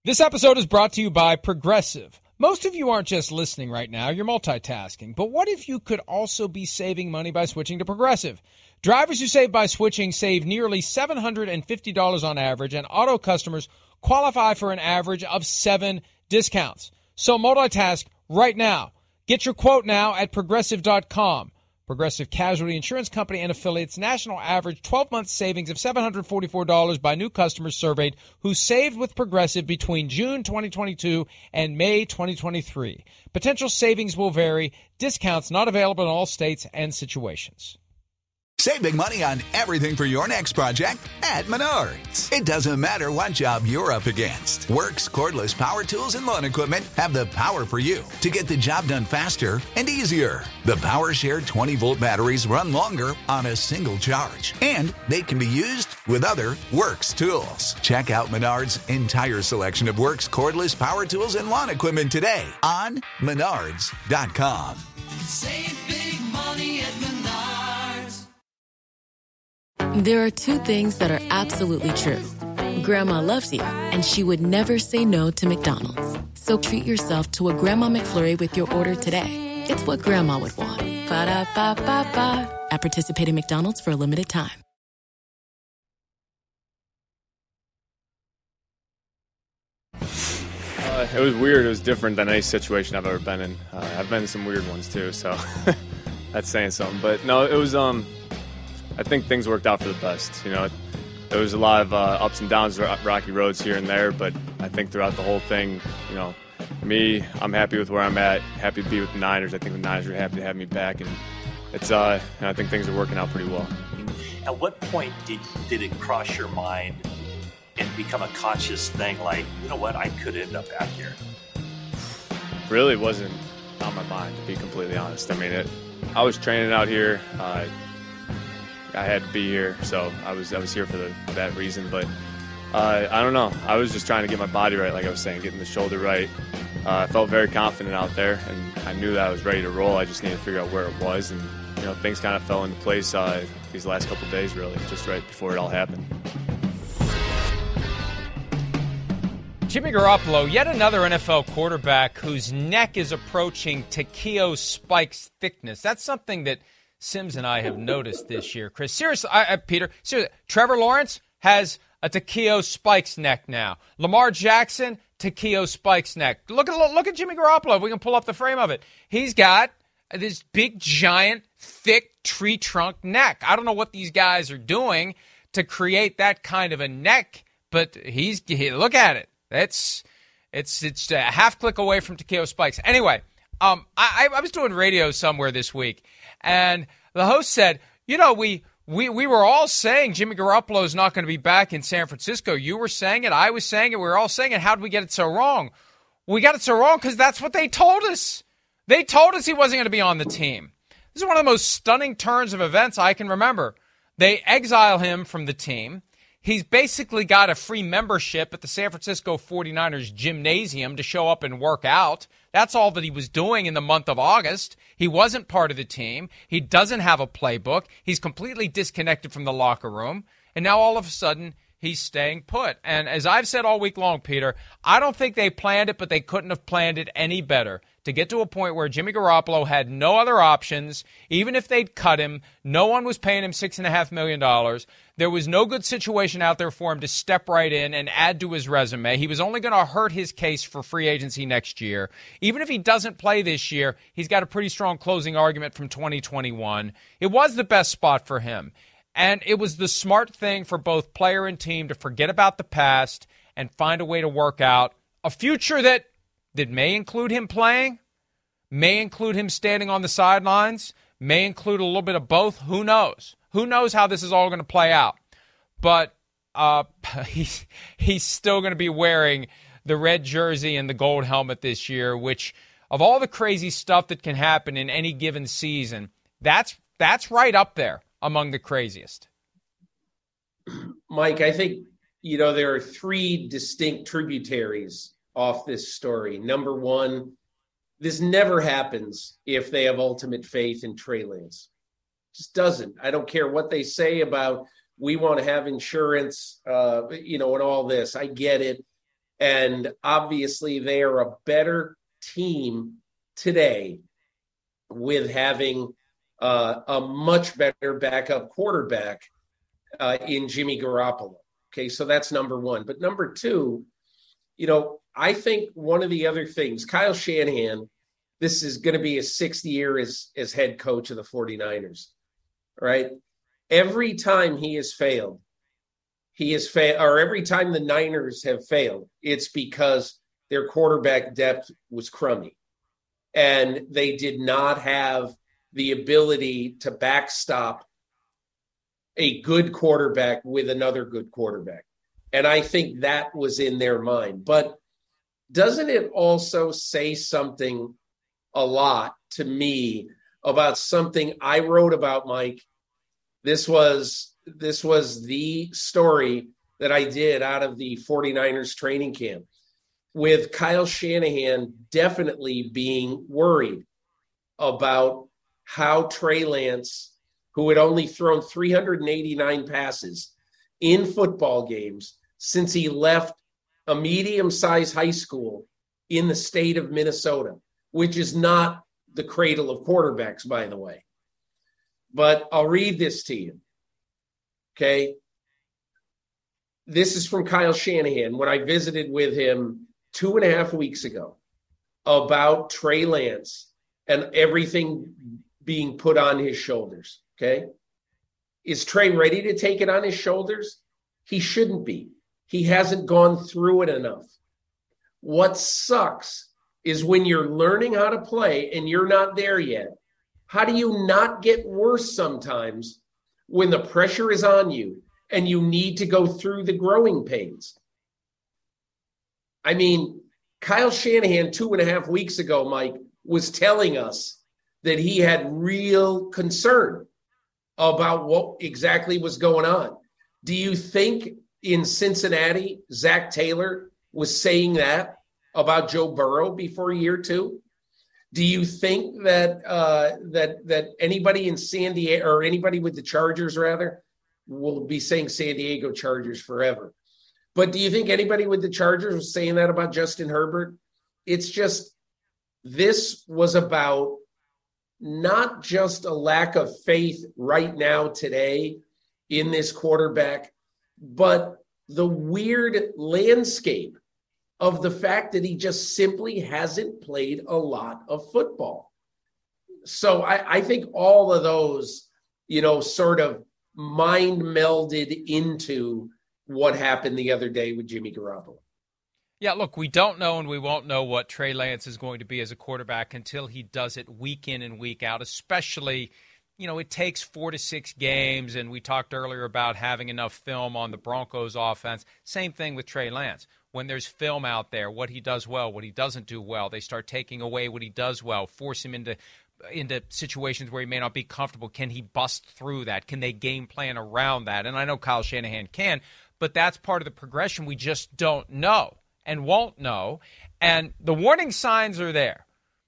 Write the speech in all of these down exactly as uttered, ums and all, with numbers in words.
This episode is brought to you by Progressive. Most of you aren't just listening right now, you're multitasking. But what if you could also be saving money by switching to Progressive? Drivers who save by switching save nearly seven hundred fifty dollars on average, and auto customers qualify for an average of seven discounts. So multitask right now. Get your quote now at Progressive dot com. Progressive Casualty Insurance Company and affiliates, national average twelve-month savings of seven hundred forty-four dollars by new customers surveyed who saved with Progressive between June twenty twenty-two and May twenty twenty-three. Potential savings will vary. Discounts not available in all states and situations. Save big money on everything for your next project at Menards. It doesn't matter what job you're up against. Works, cordless power tools, and lawn equipment have the power for you to get the job done faster and easier. The PowerShare twenty-volt batteries run longer on a single charge, and they can be used with other Works tools. Check out Menards' entire selection of Works, cordless power tools, and lawn equipment today on Menards dot com. Save big money at Menards. There are two things that are absolutely true. Grandma loves you, and she would never say no to McDonald's. So treat yourself to a Grandma McFlurry with your order today. It's what Grandma would want. Ba-da-ba-ba-ba. At participating McDonald's for a limited time. Uh, it was weird. It was different than any situation I've ever been in. Uh, I've been in some weird ones too, so that's saying something. But no, it was. Um, I think things worked out for the best. You know, there was a lot of uh, ups and downs, rocky roads here and there, but I think throughout the whole thing, you know, me, I'm happy with where I'm at. Happy to be with the Niners. I think the Niners are happy to have me back, and it's. Uh, and I think things are working out pretty well. At what point did did it cross your mind and become a conscious thing? Like, you know what, I could end up back here. Really wasn't on my mind, to be completely honest. I mean, it. I was training out here. Uh, I had to be here, so I was I was here for the, that reason. But uh, I don't know. I was just trying to get my body right, like I was saying, getting the shoulder right. Uh, I felt very confident out there, and I knew that I was ready to roll. I just needed to figure out where it was, and you know, things kind of fell into place uh, these last couple of days, really, just right before it all happened. Jimmy Garoppolo, yet another N F L quarterback whose neck is approaching Takeo Spike's thickness. That's something that Sims and I have noticed this year. Chris, seriously, I, I, Peter, seriously, Trevor Lawrence has a Takeo Spike's neck now. Lamar Jackson, Takeo Spike's neck. Look at look at Jimmy Garoppolo. We can pull up the frame of it. He's got this big, giant, thick tree trunk neck. I don't know what these guys are doing to create that kind of a neck, but he's he, look at it. It's it's it's a half click away from Takeo Spike's. Anyway, um, I, I was doing radio somewhere this week, and the host said, you know, we we we were all saying Jimmy Garoppolo is not going to be back in San Francisco. You were saying it. I was saying it. We were all saying it. How did we get it so wrong? We got it so wrong because that's what they told us. They told us he wasn't going to be on the team. This is one of the most stunning turns of events I can remember. They exile him from the team. He's basically got a free membership at the San Francisco forty-niners gymnasium to show up and work out. That's all that he was doing in the month of August. He wasn't part of the team. He doesn't have a playbook. He's completely disconnected from the locker room. And now all of a sudden, he's staying put. And as I've said all week long, Peter, I don't think they planned it, but they couldn't have planned it any better. To get to a point where Jimmy Garoppolo had no other options, even if they'd cut him, no one was paying him six point five million dollars. There was no good situation out there for him to step right in and add to his resume. He was only going to hurt his case for free agency next year. Even if he doesn't play this year, he's got a pretty strong closing argument from twenty twenty-one. It was the best spot for him. And it was the smart thing for both player and team to forget about the past and find a way to work out a future that that may include him playing, may include him standing on the sidelines, may include a little bit of both. Who knows? Who knows how this is all going to play out? But uh, he's, he's still going to be wearing the red jersey and the gold helmet this year, which, of all the crazy stuff that can happen in any given season, that's that's right up there among the craziest. Mike, I think, you know, there are three distinct tributaries off this story. Number one, this never happens if they have ultimate faith in Trey Lance. Just doesn't. I don't care what they say about we want to have insurance, uh, you know, and all this. I get it. And obviously they are a better team today with having uh, a much better backup quarterback uh, in Jimmy Garoppolo. Okay, so that's number one. But number two, you know, I think one of the other things, Kyle Shanahan, this is going to be his sixth year as, as head coach of the 49ers, right? Every time he has failed, he has failed, or every time the Niners have failed, it's because their quarterback depth was crummy. And they did not have the ability to backstop a good quarterback with another good quarterback. And I think that was in their mind. But doesn't it also say something a lot to me about something I wrote about, Mike? This was this was the story that I did out of the 49ers training camp, with Kyle Shanahan definitely being worried about how Trey Lance, who had only thrown three hundred eighty-nine passes in football games since he left a medium-sized high school in the state of Minnesota, which is not the cradle of quarterbacks, by the way. But I'll read this to you, okay? This is from Kyle Shanahan when I visited with him two and a half weeks ago about Trey Lance and everything being put on his shoulders, okay? Is Trey ready to take it on his shoulders? He shouldn't be. He hasn't gone through it enough. What sucks is when you're learning how to play and you're not there yet. How do you not get worse sometimes when the pressure is on you and you need to go through the growing pains? I mean, Kyle Shanahan two and a half weeks ago, Mike, was telling us that he had real concern about what exactly was going on. Do you think in Cincinnati, Zach Taylor was saying that about Joe Burrow before year two? Do you think that uh, that that anybody in San Diego, or anybody with the Chargers rather, will be saying San Diego Chargers forever? But do you think anybody with the Chargers was saying that about Justin Herbert? It's just, this was about not just a lack of faith right now today in this quarterback, but the weird landscape of the fact that he just simply hasn't played a lot of football. So I, I think all of those, you know, sort of mind melded into what happened the other day with Jimmy Garoppolo. Yeah, look, we don't know and we won't know what Trey Lance is going to be as a quarterback until he does it week in and week out, especially, you know, it takes four to six games, and we talked earlier about having enough film on the Broncos offense. Same thing with Trey Lance. When there's film out there, what he does well, what he doesn't do well, they start taking away what he does well, force him into into situations where he may not be comfortable. Can he bust through that? Can they game plan around that? And I know Kyle Shanahan can, but that's part of the progression we just don't know and won't know. And the warning signs are there.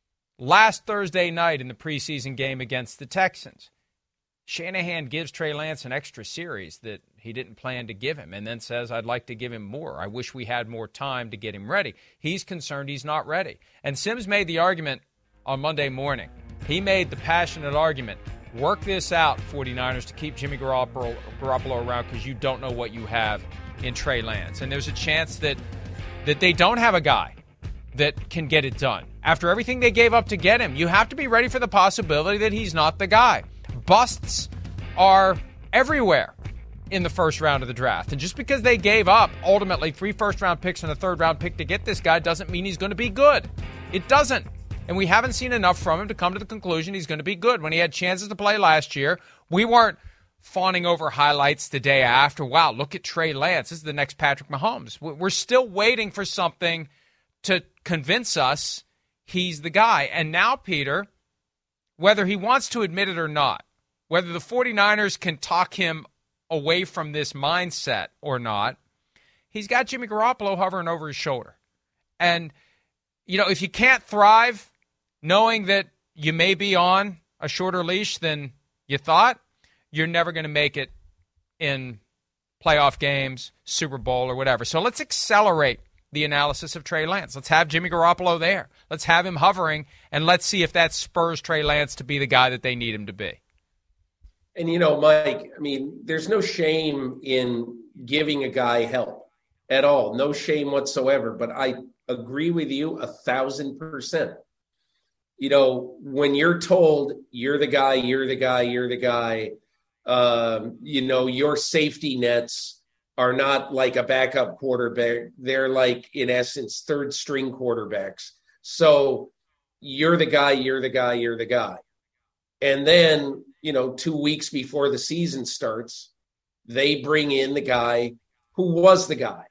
Last Thursday night in the preseason game against the Texans, Shanahan gives Trey Lance an extra series that he didn't plan to give him, and then says, I'd like to give him more. I wish we had more time to get him ready. He's concerned he's not ready. And Sims made the argument on Monday morning. He made the passionate argument, work this out, 49ers, to keep Jimmy Garoppolo, Garoppolo around, because you don't know what you have in Trey Lance. And there's a chance that that they don't have a guy that can get it done. After everything they gave up to get him, you have to be ready for the possibility that he's not the guy. Busts are everywhere in the first round of the draft. And just because they gave up ultimately three first-round picks and a third-round pick to get this guy doesn't mean he's going to be good. It doesn't. And we haven't seen enough from him to come to the conclusion he's going to be good. When he had chances to play last year, we weren't fawning over highlights the day after. Wow, look at Trey Lance. This is the next Patrick Mahomes. We're still waiting for something to convince us he's the guy. And now, Peter, whether he wants to admit it or not, whether the 49ers can talk him away from this mindset or not, he's got Jimmy Garoppolo hovering over his shoulder. And, you know, if you can't thrive knowing that you may be on a shorter leash than you thought, you're never going to make it in playoff games, Super Bowl, or whatever. So let's accelerate the analysis of Trey Lance. Let's have Jimmy Garoppolo there. Let's have him hovering, and let's see if that spurs Trey Lance to be the guy that they need him to be. And, you know, Mike, I mean, there's no shame in giving a guy help at all. No shame whatsoever. But I agree with you a thousand percent. You know, when you're told you're the guy, you're the guy, you're the guy, um, you know, your safety nets are not like a backup quarterback. They're like, in essence, third string quarterbacks. So you're the guy, you're the guy, you're the guy. And then, you know, two weeks before the season starts, they bring in the guy who was the guy.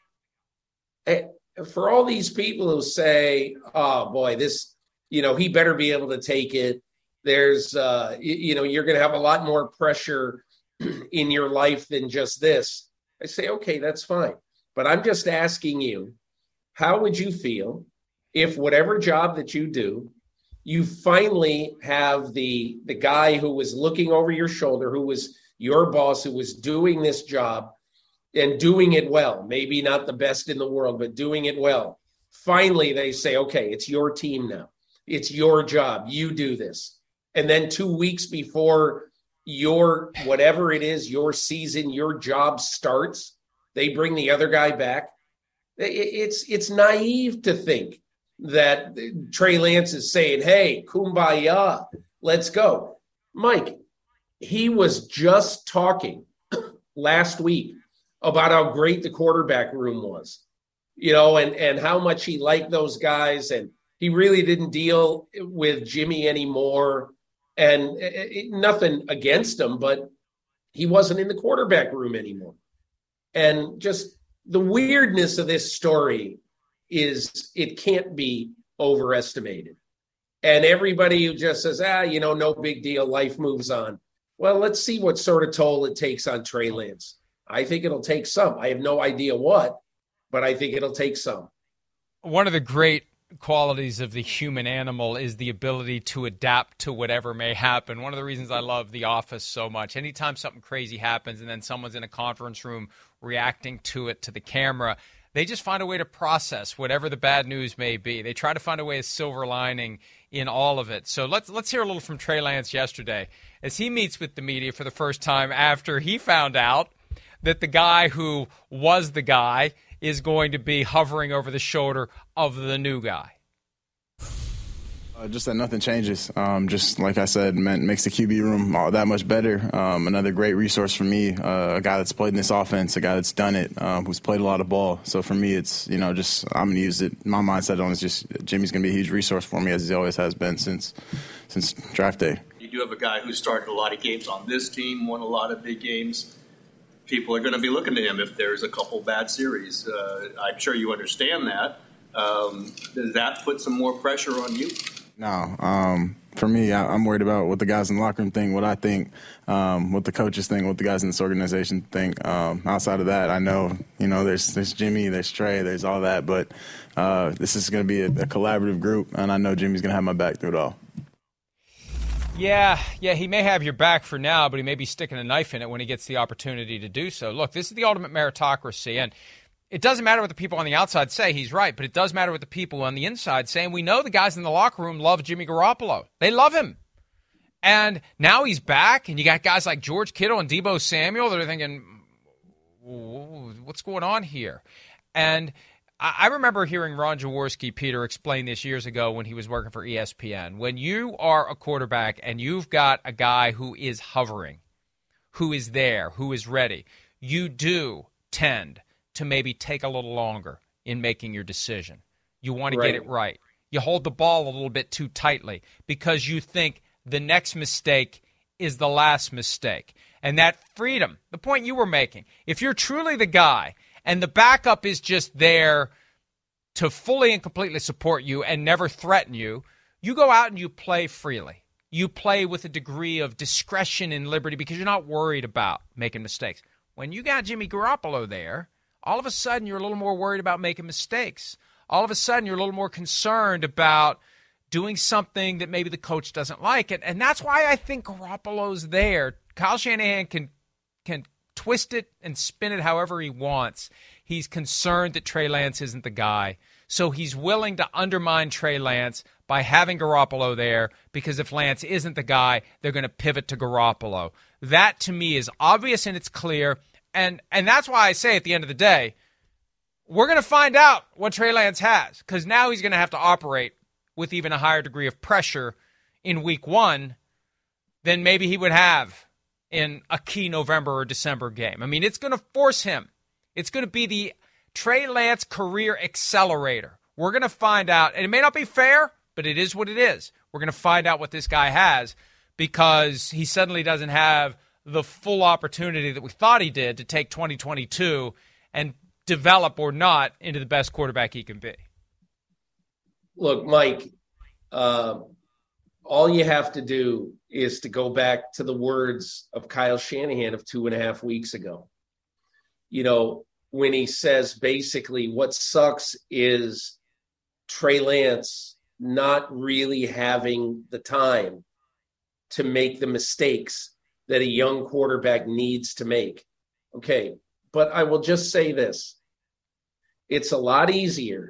And for all these people who say, oh, boy, this, you know, he better be able to take it. There's, uh, you, you know, you're going to have a lot more pressure in your life than just this. I say, okay, that's fine. But I'm just asking you, how would you feel if whatever job that you do, you finally have the the guy who was looking over your shoulder, who was your boss, who was doing this job and doing it well, maybe not the best in the world, but doing it well. Finally, they say, okay, it's your team now. It's your job. You do this. And then two weeks before your, whatever it is, your season, your job starts, they bring the other guy back. It's, it's naive to think that Trey Lance is saying, hey, kumbaya, let's go. Mike, he was just talking last week about how great the quarterback room was, you know, and, and how much he liked those guys. And he really didn't deal with Jimmy anymore. And it, it, nothing against him, but he wasn't in the quarterback room anymore. And just the weirdness of this story is it can't be overestimated. And everybody who just says, ah, you know, no big deal, life moves on. Well, let's see what sort of toll it takes on Trey Lance. I think it'll take some. I have no idea what, but I think it'll take some. One of the great qualities of the human animal is the ability to adapt to whatever may happen. One of the reasons I love The Office so much, anytime something crazy happens and then someone's in a conference room reacting to it to the camera, they just find a way to process whatever the bad news may be. They try to find a way of silver lining in all of it. So let's let's hear a little from Trey Lance yesterday as he meets with the media for the first time after he found out that the guy who was the guy is going to be hovering over the shoulder of the new guy. Uh, just that nothing changes. Um, just like I said, man, makes the Q B room all that much better. Um, another great resource for me, uh, a guy that's played in this offense, a guy that's done it, um, who's played a lot of ball. So for me, it's, you know, just I'm going to use it. My mindset on it is just Jimmy's going to be a huge resource for me, as he always has been since since draft day. You do have a guy who started a lot of games on this team, won a lot of big games. People are going to be looking to him if there's a couple bad series. Uh, I'm sure you understand that. Um, does that put some more pressure on you? No. Um, for me, I, I'm worried about what the guys in the locker room think, what I think, um, what the coaches think, what the guys in this organization think. Um, outside of that, I know, you know, there's there's Jimmy, there's Trey, there's all that. But uh, this is going to be a, a collaborative group, and I know Jimmy's going to have my back through it all. Yeah, yeah, he may have your back for now, but he may be sticking a knife in it when he gets the opportunity to do so. Look, this is the ultimate meritocracy, and it doesn't matter what the people on the outside say. He's right, but it does matter what the people on the inside say, and we know the guys in the locker room love Jimmy Garoppolo. They love him. And now he's back, and you got guys like George Kittle and Deebo Samuel that are thinking, what's going on here? And I remember hearing Ron Jaworski, Peter, explain this years ago when he was working for E S P N. When you are a quarterback and you've got a guy who is hovering, who is there, who is ready, you do tend to maybe take a little longer in making your decision. You want to Right. get it right. You hold the ball a little bit too tightly because you think the next mistake is the last mistake. And that freedom, the point you were making, if you're truly the guy and the backup is just there to fully and completely support you and never threaten you, you go out and you play freely. You play with a degree of discretion and liberty because you're not worried about making mistakes. When you got Jimmy Garoppolo there, all of a sudden you're a little more worried about making mistakes. All of a sudden you're a little more concerned about doing something that maybe the coach doesn't like. And, and that's why I think Garoppolo's there. Kyle Shanahan can can twist it and spin it however he wants. He's concerned that Trey Lance isn't the guy. So he's willing to undermine Trey Lance by having Garoppolo there, because if Lance isn't the guy, they're going to pivot to Garoppolo. That, to me, is obvious and it's clear. And and that's why I say at the end of the day, we're going to find out what Trey Lance has, because now he's going to have to operate with even a higher degree of pressure in week one than maybe he would have in a key November or December game. I mean, it's going to force him. It's going to be the Trey Lance career accelerator. We're going to find out, and it may not be fair, but it is what it is. We're going to find out what this guy has, because he suddenly doesn't have the full opportunity that we thought he did to take twenty twenty-two and develop or not into the best quarterback he can be. Look, Mike, uh, all you have to do is to go back to the words of Kyle Shanahan of two and a half weeks ago. You know, when he says basically what sucks is Trey Lance not really having the time to make the mistakes that a young quarterback needs to make. Okay, but I will just say this. It's a lot easier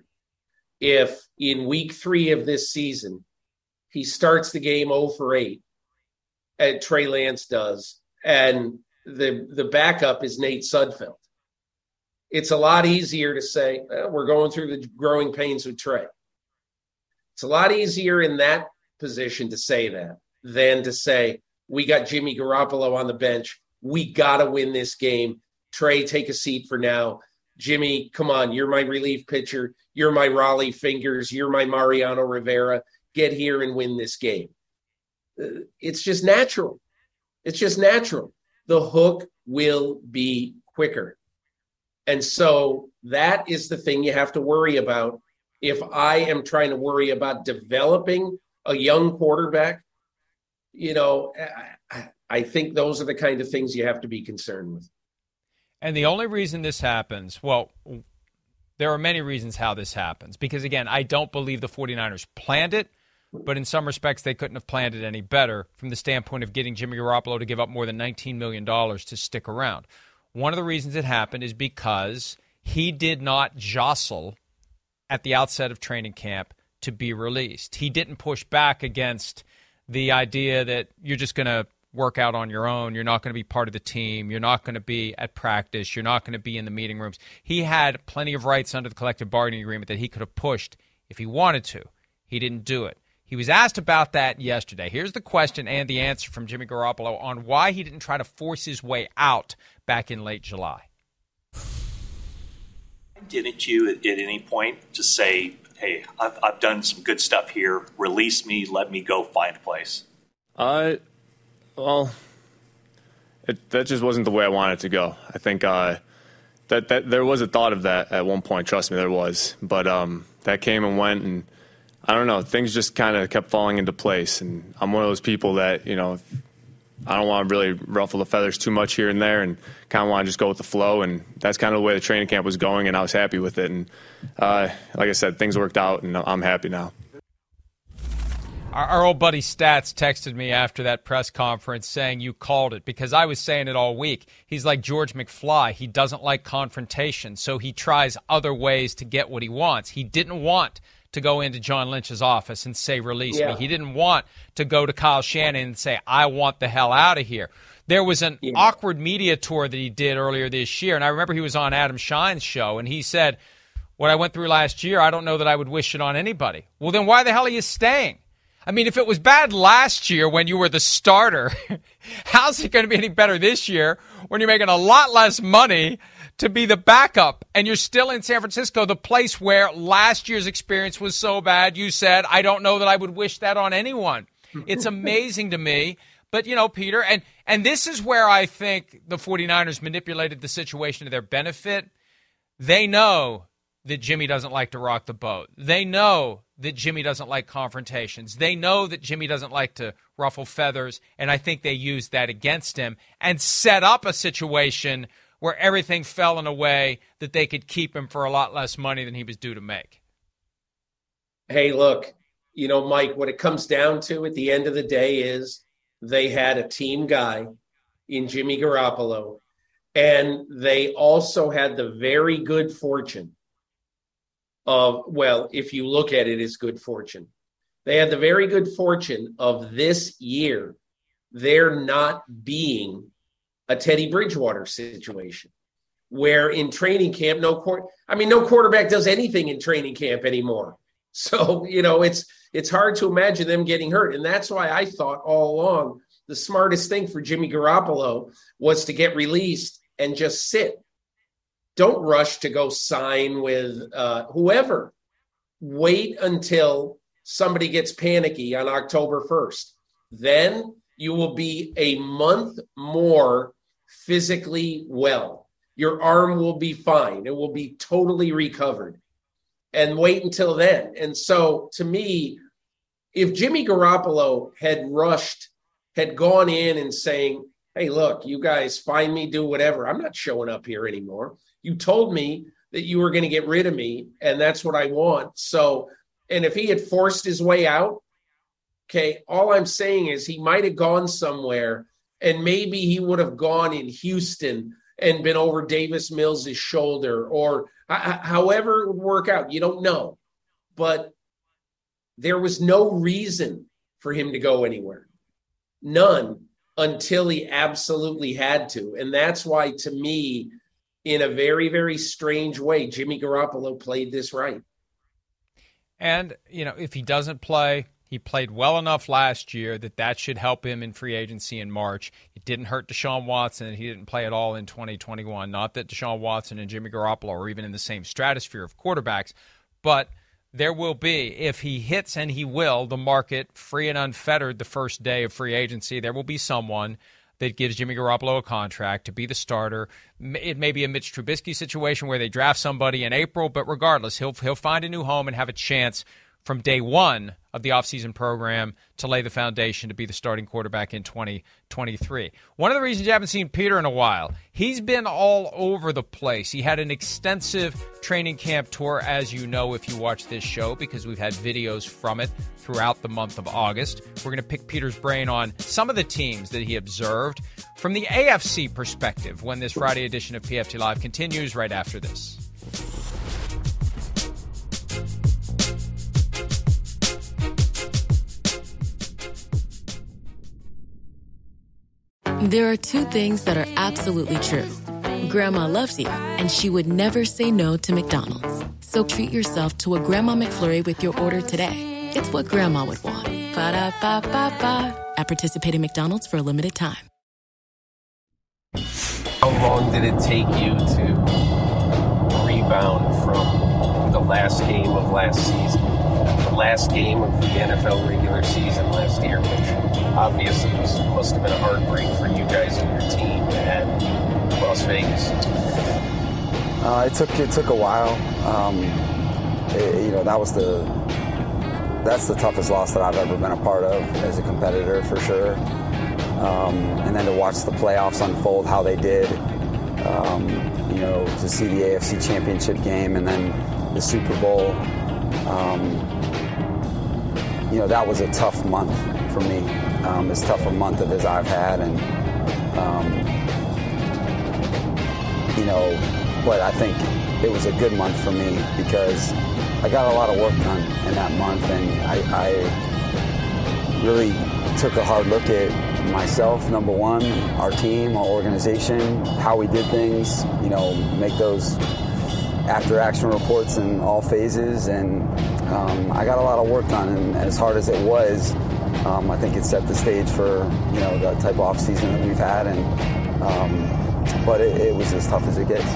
if in week three of this season, he starts the game oh for eight, and Trey Lance does, and the, the backup is Nate Sudfeld. It's a lot easier to say, eh, we're going through the growing pains with Trey. It's a lot easier in that position to say that than to say, we got Jimmy Garoppolo on the bench. We got to win this game. Trey, take a seat for now. Jimmy, come on. You're my relief pitcher. You're my Raleigh Fingers. You're my Mariano Rivera. Get here and win this game. It's just natural. It's just natural. The hook will be quicker. And so that is the thing you have to worry about. If I am trying to worry about developing a young quarterback, you know, I, I think those are the kind of things you have to be concerned with. And the only reason this happens, well, there are many reasons how this happens. Because, again, I don't believe the 49ers planned it, but in some respects they couldn't have planned it any better from the standpoint of getting Jimmy Garoppolo to give up more than nineteen million dollars to stick around. One of the reasons it happened is because he did not jostle at the outset of training camp to be released. He didn't push back against the idea that you're just going to work out on your own. You're not going to be part of the team. You're not going to be at practice. You're not going to be in the meeting rooms. He had plenty of rights under the collective bargaining agreement that he could have pushed if he wanted to. He didn't do it. He was asked about that yesterday. Here's the question and the answer from Jimmy Garoppolo on why he didn't try to force his way out back in late July. Didn't you at any point just say, hey, I've, I've done some good stuff here. Release me. Let me go find a place. Uh, well, it, that just wasn't the way I wanted to go. I think uh, that, that there was a thought of that at one point. Trust me, there was. But um, that came and went, and I don't know. Things just kind of kept falling into place. And I'm one of those people that, you know, I don't want to really ruffle the feathers too much here and there, and kind of want to just go with the flow. And that's kind of the way the training camp was going, and I was happy with it. And uh, like I said, things worked out, and I'm happy now. Our, our old buddy Stats texted me after that press conference saying you called it, because I was saying it all week. He's like George McFly. He doesn't like confrontation, so he tries other ways to get what he wants. He didn't want to go into John Lynch's office and say, release yeah. me. He didn't want to go to Kyle Shanahan and say, I want the hell out of here. There was an yeah. awkward media tour that he did earlier this year, and I remember he was on Adam Schein's show, and he said, what I went through last year, I don't know that I would wish it on anybody. Well, then why the hell are you staying? I mean, if it was bad last year when you were the starter, how's it going to be any better this year when you're making a lot less money to be the backup and you're still in San Francisco, the place where last year's experience was so bad, you said, I don't know that I would wish that on anyone. It's amazing to me. But, you know, Peter, and, and this is where I think the 49ers manipulated the situation to their benefit. They know that Jimmy doesn't like to rock the boat. They know that Jimmy doesn't like confrontations. They know that Jimmy doesn't like to ruffle feathers, and I think they used that against him and set up a situation where everything fell in a way that they could keep him for a lot less money than he was due to make. Hey, look, you know, Mike, what it comes down to at the end of the day is they had a team guy in Jimmy Garoppolo And they also had the very good fortune of, well, if you look at it as good fortune, they had the very good fortune of this year, there not being a Teddy Bridgewater situation where in training camp, no court, I mean, no quarterback does anything in training camp anymore. So, you know, it's, it's hard to imagine them getting hurt. And that's why I thought all along the smartest thing for Jimmy Garoppolo was to get released and just sit. Don't rush to go sign with uh, whoever. Wait until somebody gets panicky on October first. Then you will be a month more physically well. Your arm will be fine. It will be totally recovered. And wait until then. And so to me, if Jimmy Garoppolo had rushed, had gone in and saying, hey, look, you guys find me, do whatever. I'm not showing up here anymore. You told me that you were going to get rid of me, and that's what I want. So, and if he had forced his way out, okay, all I'm saying is he might have gone somewhere, and maybe he would have gone in Houston and been over Davis Mills' shoulder, or h- however it would work out. You don't know. But there was no reason for him to go anywhere. None, until he absolutely had to. And that's why, to me, in a very, very strange way, Jimmy Garoppolo played this right. And, you know, if he doesn't play, he played well enough last year that that should help him in free agency in March. It didn't hurt Deshaun Watson, and he didn't play at all in twenty twenty-one. Not that Deshaun Watson and Jimmy Garoppolo are even in the same stratosphere of quarterbacks, but there will be, if he hits, and he will, the market free and unfettered the first day of free agency, there will be someone that gives Jimmy Garoppolo a contract to be the starter. It may be a Mitch Trubisky situation where they draft somebody in April, but regardless, he'll he'll find a new home and have a chance from day one of the offseason program to lay the foundation to be the starting quarterback in twenty twenty-three. One of the reasons you haven't seen Peter in a while, he's been all over the place. He had an extensive training camp tour, as you know, if you watch this show, because we've had videos from it throughout the month of August. We're going to pick Peter's brain on some of the teams that he observed from the A F C perspective when this Friday edition of P F T Live continues right after this. There are two things that are absolutely true. Grandma loves you, and she would never say no to McDonald's. So treat yourself to a Grandma McFlurry with your order today. It's what Grandma would want. Ba-da-ba-ba-ba. At participating McDonald's for a limited time. How long did it take you to rebound from the last game of last season? The last game of the N F L regular season last year, which obviously was, must have been a heartbreak for you guys and your team at Las Vegas. Uh, it took it took a while. Um, it, you know, that was the that's the toughest loss that I've ever been a part of as a competitor, for sure. Um, and then to watch the playoffs unfold how they did, um, you know, to see the A F C Championship game and then the Super Bowl. Um, you know, that was a tough month for me, um, as tough a month of as I've had, and um, you know, but I think it was a good month for me because I got a lot of work done in that month, and I, I really took a hard look at myself, number one, our team, our organization, how we did things, you know, make those after-action reports in all phases, and um, I got a lot of work done, and as hard as it was, um, I think it set the stage for, you know, the type of off-season that we've had, and um, but it, it was as tough as it gets.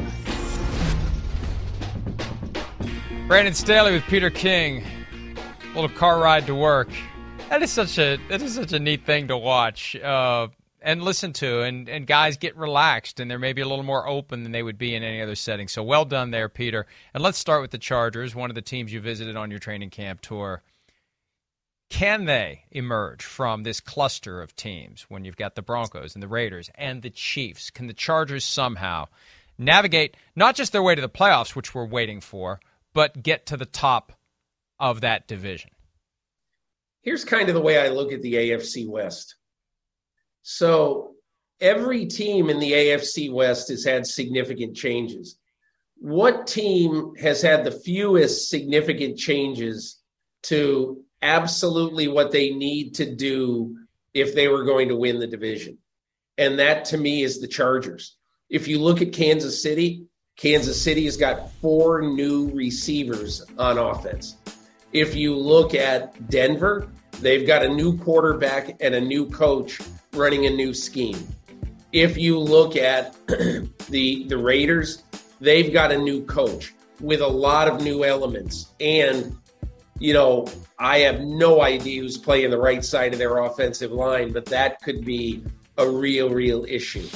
Brandon Staley with Peter King, a little car ride to work. That is such a that is such a neat thing to watch uh, and listen to, and, and guys get relaxed, and they're maybe a little more open than they would be in any other setting. So well done there, Peter. And let's start with the Chargers, one of the teams you visited on your training camp tour. Can they emerge from this cluster of teams when you've got the Broncos and the Raiders and the Chiefs? Can the Chargers somehow navigate not just their way to the playoffs, which we're waiting for, but get to the top of that division? Here's kind of the way I look at the A F C West. So every team in the A F C West has had significant changes. What team has had the fewest significant changes to absolutely what they need to do if they were going to win the division? And that, to me, is the Chargers. If you look at Kansas City, Kansas City has got four new receivers on offense. If you look at Denver, they've got a new quarterback and a new coach running a new scheme. If you look at the the Raiders, they've got a new coach with a lot of new elements. And, you know, I have no idea who's playing the right side of their offensive line, but that could be a real, real issue.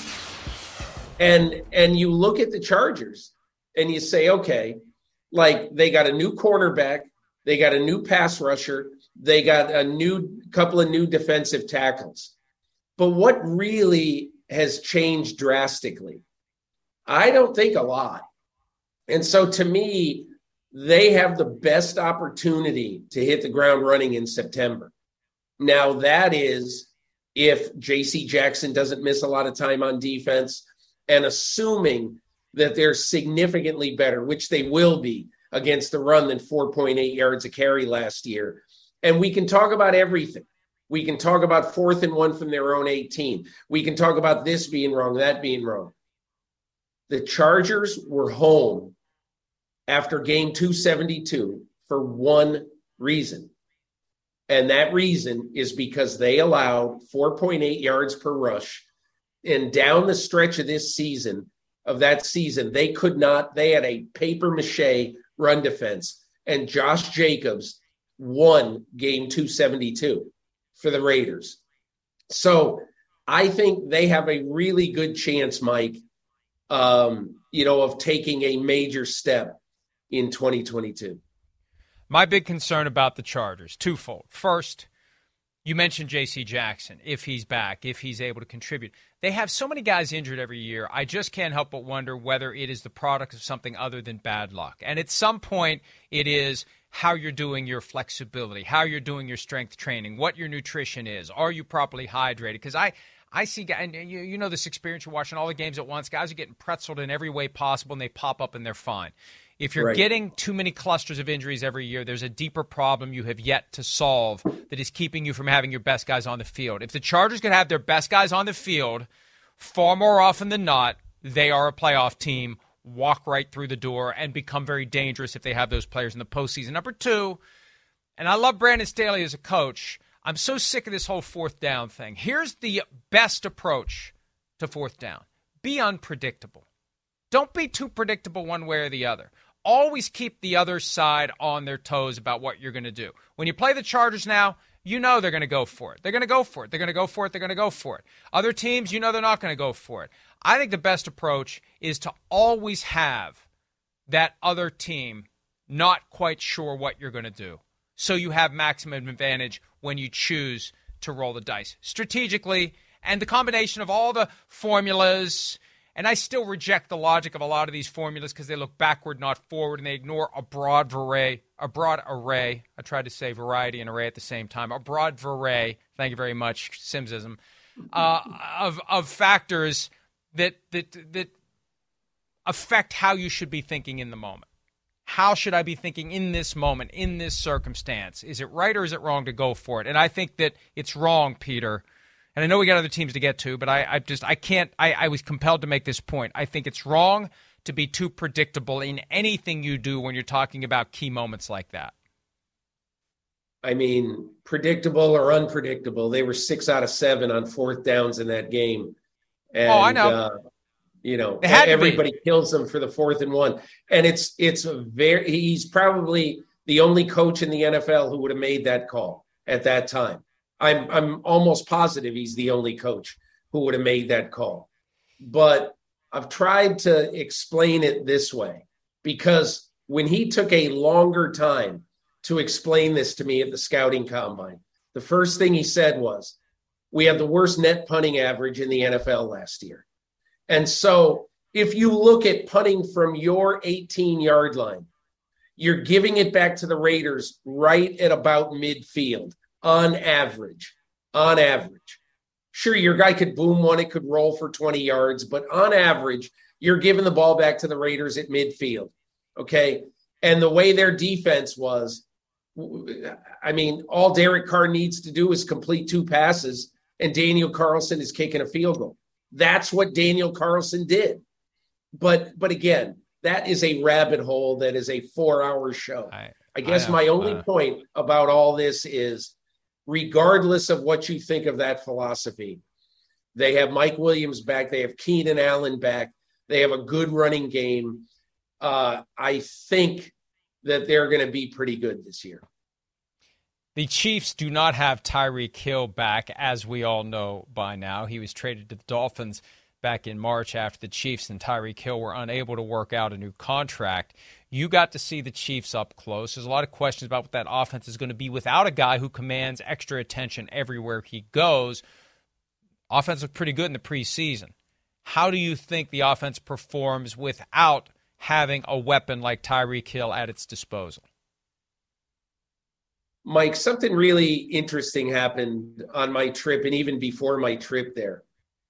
And and you look at the Chargers and you say, okay, like they got a new cornerback, they got a new pass rusher, they got a new couple of new defensive tackles. But what really has changed drastically? I don't think a lot. And so to me, they have the best opportunity to hit the ground running in September. Now, that is if J C Jackson doesn't miss a lot of time on defense, and assuming that they're significantly better, which they will be against the run than four point eight yards a carry last year. And we can talk about everything. We can talk about fourth and one from their own eighteen. We can talk about this being wrong, that being wrong. The Chargers were home after game two seventy-two for one reason. And that reason is because they allowed four point eight yards per rush. And down the stretch of this season, of that season, they could not, they had a paper mache run defense. And Josh Jacobs won game two seventy-two for the Raiders. So I think they have a really good chance, Mike, um, you know, of taking a major step in twenty twenty-two. My big concern about the Chargers, twofold. First, you mentioned J C Jackson, if he's back, if he's able to contribute. They have so many guys injured every year, I just can't help but wonder whether it is the product of something other than bad luck. And at some point, it is how you're doing your flexibility, how you're doing your strength training, what your nutrition is. Are you properly hydrated? Because I, I see, and you, you know this experience, you're watching all the games at once, guys are getting pretzeled in every way possible, and they pop up and they're fine. If you're Right. getting too many clusters of injuries every year, there's a deeper problem you have yet to solve that is keeping you from having your best guys on the field. If the Chargers could have their best guys on the field, far more often than not, they are a playoff team, walk right through the door, and become very dangerous if they have those players in the postseason. Number two, and I love Brandon Staley as a coach, I'm so sick of this whole fourth down thing. Here's the best approach to fourth down. Be unpredictable. Don't be too predictable one way or the other. Always keep the other side on their toes about what you're going to do. When you play the Chargers now, you know they're going to go for it. They're going to go for it. They're going to go for it. They're going to go for it. Other teams, you know they're not going to go for it. I think the best approach is to always have that other team not quite sure what you're going to do, so you have maximum advantage when you choose to roll the dice strategically. And the combination of all the formulas, and I still reject the logic of a lot of these formulas because they look backward, not forward, and they ignore a broad array, a broad array. I tried to say variety and array at the same time. A broad array, thank you very much, Simsism, uh, of of factors that that that affect how you should be thinking in the moment. How should I be thinking in this moment, in this circumstance? Is it right or is it wrong to go for it? And I think that it's wrong, Peter. And I know we got other teams to get to, but I, I just I can't. I, I was compelled to make this point. I think it's wrong to be too predictable in anything you do when you're talking about key moments like that. I mean, predictable or unpredictable, they were six out of seven on fourth downs in that game. And, oh, I know. Uh, you know, They had to everybody be. kills them for the fourth and one. And it's it's a very he's probably the only coach in the N F L who would have made that call at that time. I'm I'm almost positive he's the only coach who would have made that call. But I've tried to explain it this way, because when he took a longer time to explain this to me at the scouting combine, the first thing he said was, we have the worst net punting average in the N F L last year. And so if you look at punting from your eighteen-yard line, you're giving it back to the Raiders right at about midfield. On average, on average. Sure, your guy could boom one, it could roll for twenty yards, but on average, you're giving the ball back to the Raiders at midfield, okay? And the way their defense was, I mean, all Derek Carr needs to do is complete two passes, and Daniel Carlson is kicking a field goal. That's what Daniel Carlson did. But but again, that is a rabbit hole that is a four-hour show. I, I guess I my only uh, point about all this is, regardless of what you think of that philosophy, they have Mike Williams back. They have Keenan Allen back. They have a good running game. Uh, I think that they're going to be pretty good this year. The Chiefs do not have Tyreek Hill back, as we all know by now. He was traded to the Dolphins back in March after the Chiefs and Tyreek Hill were unable to work out a new contract. You got to see the Chiefs up close. There's a lot of questions about what that offense is going to be without a guy who commands extra attention everywhere he goes. Offense looked pretty good in the preseason. How do you think the offense performs without having a weapon like Tyreek Hill at its disposal? Mike, something really interesting happened on my trip and even before my trip there.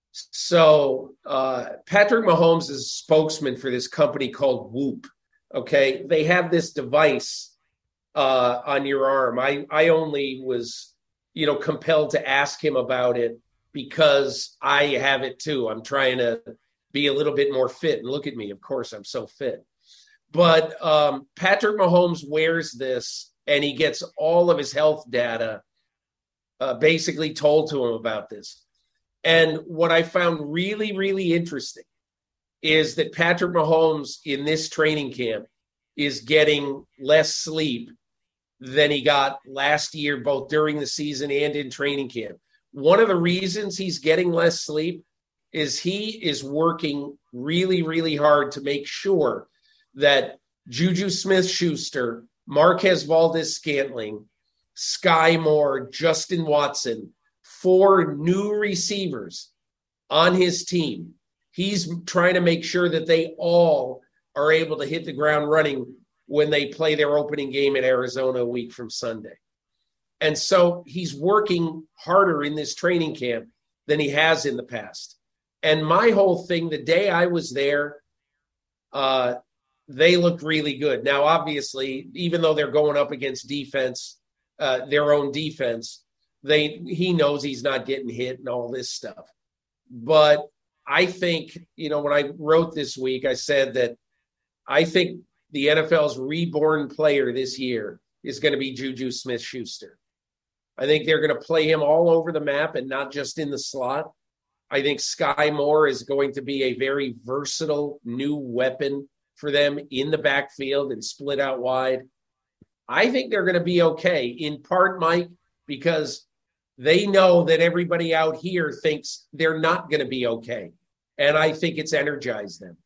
So uh, Patrick Mahomes is a spokesman for this company called Whoop. Okay, they have this device uh, on your arm. I, I only was, you know, compelled to ask him about it because I have it too. I'm trying to be a little bit more fit. And look at me, of course, I'm so fit. But um, Patrick Mahomes wears this, and he gets all of his health data uh, basically told to him about this. And what I found really, really interesting is that Patrick Mahomes in this training camp is getting less sleep than he got last year, both during the season and in training camp. One of the reasons he's getting less sleep is he is working really, really hard to make sure that Juju Smith-Schuster, Marquez Valdes-Scantling, Sky Moore, Justin Watson, four new receivers on his team. He's trying to make sure that they all are able to hit the ground running when they play their opening game in Arizona a week from Sunday. And so he's working harder in this training camp than he has in the past. And my whole thing, the day I was there, uh, they looked really good. Now, obviously, even though they're going up against defense, uh, their own defense, they he knows he's not getting hit and all this stuff. But I think, you know, when I wrote this week, I said that I think the N F L's reborn player this year is going to be Juju Smith-Schuster. I think they're going to play him all over the map and not just in the slot. I think Sky Moore is going to be a very versatile new weapon for them in the backfield and split out wide. I think they're going to be okay, in part, Mike, because they know that everybody out here thinks they're not going to be okay. And I think it's energized them.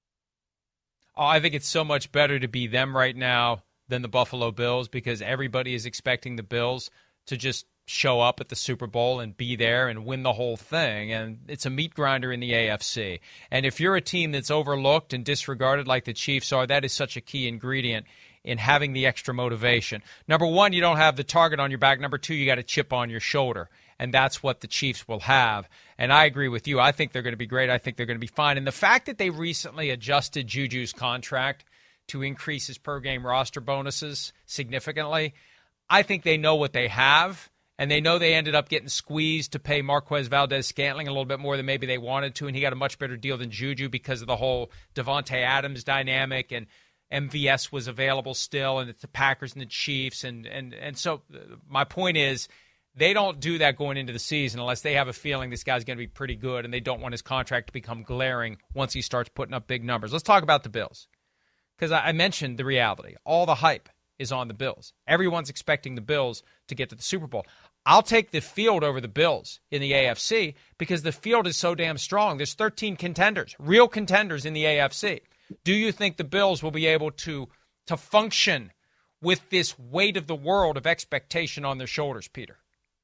Oh, I think it's so much better to be them right now than the Buffalo Bills, because everybody is expecting the Bills to just show up at the Super Bowl and be there and win the whole thing. And it's a meat grinder in the A F C. And if you're a team that's overlooked and disregarded like the Chiefs are, that is such a key ingredient in having the extra motivation. Number one, you don't have the target on your back. Number two, you got a chip on your shoulder. And that's what the Chiefs will have. And I agree with you. I think they're going to be great. I think they're going to be fine. And the fact that they recently adjusted Juju's contract to increase his per-game roster bonuses significantly, I think they know what they have. And they know they ended up getting squeezed to pay Marquez Valdes-Scantling a little bit more than maybe they wanted to, and he got a much better deal than Juju because of the whole Devontae Adams dynamic, and M V S was available still, and it's the Packers and the Chiefs. And, and, and so my point is they don't do that going into the season unless they have a feeling this guy's going to be pretty good, and they don't want his contract to become glaring once he starts putting up big numbers. Let's talk about the Bills, because I mentioned the reality. All the hype is on the Bills. Everyone's expecting the Bills to get to the Super Bowl. I'll take the field over the Bills in the A F C because the field is so damn strong. There's thirteen contenders, real contenders in the A F C. Do you think the Bills will be able to, to function with this weight of the world of expectation on their shoulders, Peter?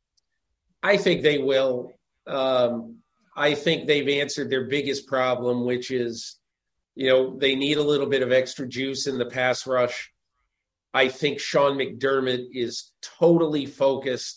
I think they will. Um, I think they've answered their biggest problem, which is, you know, they need a little bit of extra juice in the pass rush. I think Sean McDermott is totally focused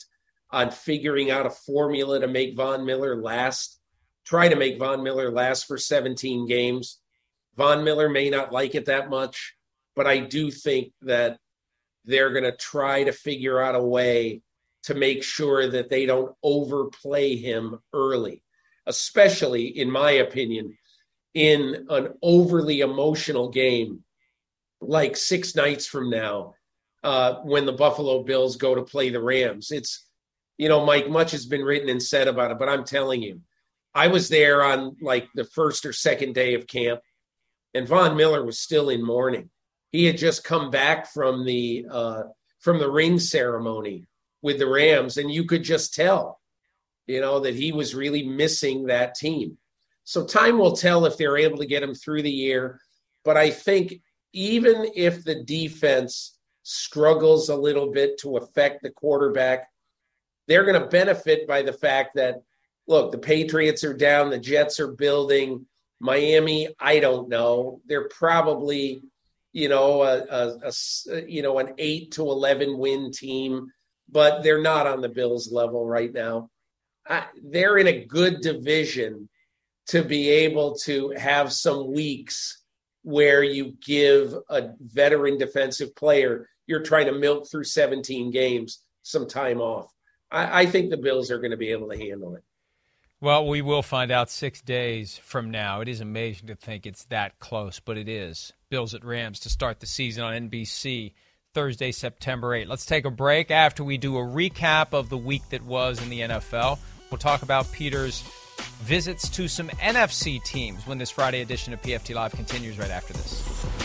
on figuring out a formula to make Von Miller last, try to make Von Miller last for seventeen games. Von Miller may not like it that much, but I do think that they're going to try to figure out a way to make sure that they don't overplay him early, especially, in my opinion, in an overly emotional game like six nights from now uh, when the Buffalo Bills go to play the Rams. It's, you know, Mike, much has been written and said about it, but I'm telling you, I was there on like the first or second day of camp, and Von Miller was still in mourning. He had just come back from the uh, from the ring ceremony with the Rams, and you could just tell, you know, that he was really missing that team. So time will tell if they're able to get him through the year. But I think even if the defense struggles a little bit to affect the quarterback, they're going to benefit by the fact that, look, the Patriots are down, the Jets are building. Miami, I don't know. They're probably, you know, a, a, a you know, an eight to eleven win team, but they're not on the Bills level right now. I, they're in a good division to be able to have some weeks where you give a veteran defensive player, you're trying to milk through seventeen games, some time off. I, I think the Bills are going to be able to handle it. Well, we will find out six days from now. It is amazing to think it's that close, but it is. Bills at Rams to start the season on N B C Thursday, September eighth. Let's take a break. After we do a recap of the week that was in the N F L, we'll talk about Peter's visits to some N F C teams when this Friday edition of P F T Live continues right after this.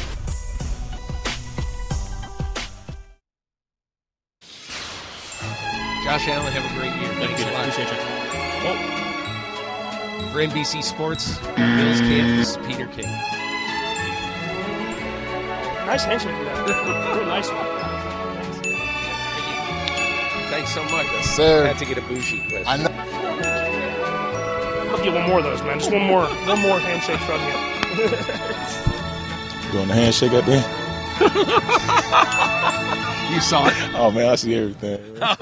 Josh Allen, have a great year. Thank you. Appreciate you. Oh. For N B C Sports, Bills campus, Peter King. Nice handshake. Really nice one. Thanks so much. Yes, sir. I had to get a bougie question. I know. I'll get one more of those, man. Just one more, one more handshake from you. Doing the handshake up there? You saw it. Oh, man, I see everything.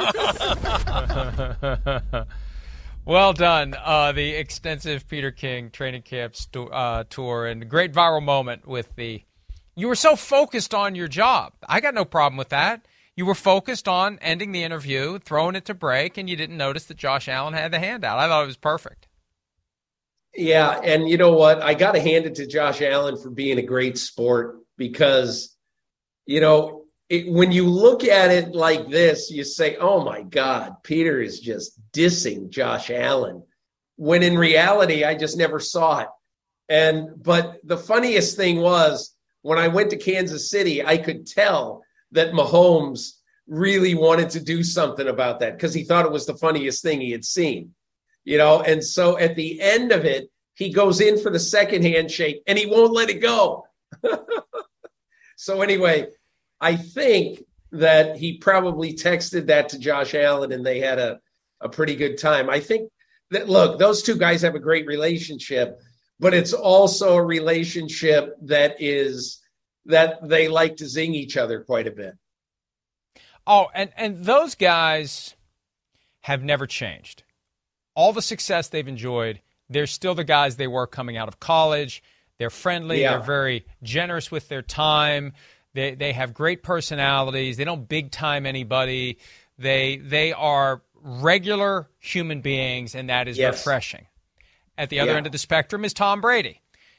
Well done. Uh, the extensive Peter King training camp stu- uh, tour and great viral moment with the – you were so focused on your job. I got no problem with that. You were focused on ending the interview, throwing it to break, and you didn't notice that Josh Allen had the handout. I thought it was perfect. Yeah, and you know what? I got to hand it to Josh Allen for being a great sport because, you know, it, when you look at it like this, you say, oh, my God, Peter is just dissing Josh Allen, when in reality, I just never saw it. And but the funniest thing was when I went to Kansas City, I could tell that Mahomes really wanted to do something about that because he thought it was the funniest thing he had seen, you know. And so at the end of it, he goes in for the second handshake and he won't let it go. So anyway, I think that he probably texted that to Josh Allen and they had a, a pretty good time. I think that, look, those two guys have a great relationship, but it's also a relationship that is that they like to zing each other quite a bit. Oh, and, and those guys have never changed. All the success they've enjoyed, they're still the guys they were coming out of college. They're friendly. Yeah. They're very generous with their time. They they have great personalities. They don't big time anybody. They they are regular human beings, and that is yes. refreshing. At the other yeah. end of the spectrum is Tom Brady.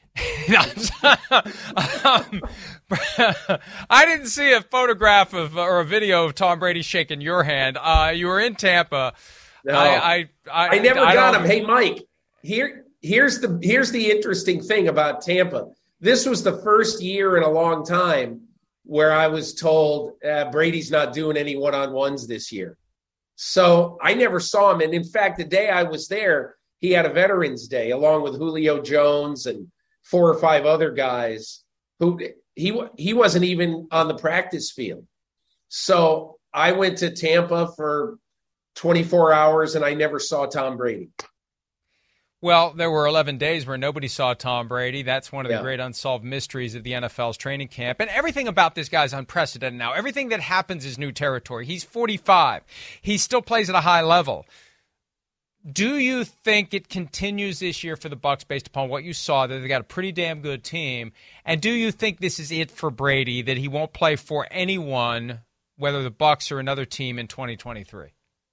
um, I didn't see a photograph of or a video of Tom Brady shaking your hand. Uh, you were in Tampa. No, I I, I, I never I got him. Hey, Mike, here here's the here's the interesting thing about Tampa. This was the first year in a long time where I was told uh, Brady's not doing any one-on-ones this year. So I never saw him. And in fact, the day I was there, he had a Veterans Day along with Julio Jones and four or five other guys who he he wasn't even on the practice field. So I went to Tampa for twenty-four hours and I never saw Tom Brady. Well, there were eleven days where nobody saw Tom Brady. That's one of the Yeah. great unsolved mysteries of the N F L's training camp. And everything about this guy's unprecedented now. Everything that happens is new territory. He's forty-five. He still plays at a high level. Do you think it continues this year for the Bucs based upon what you saw, that they got a pretty damn good team? And do you think this is it for Brady, that he won't play for anyone, whether the Bucs or another team, in twenty twenty-three?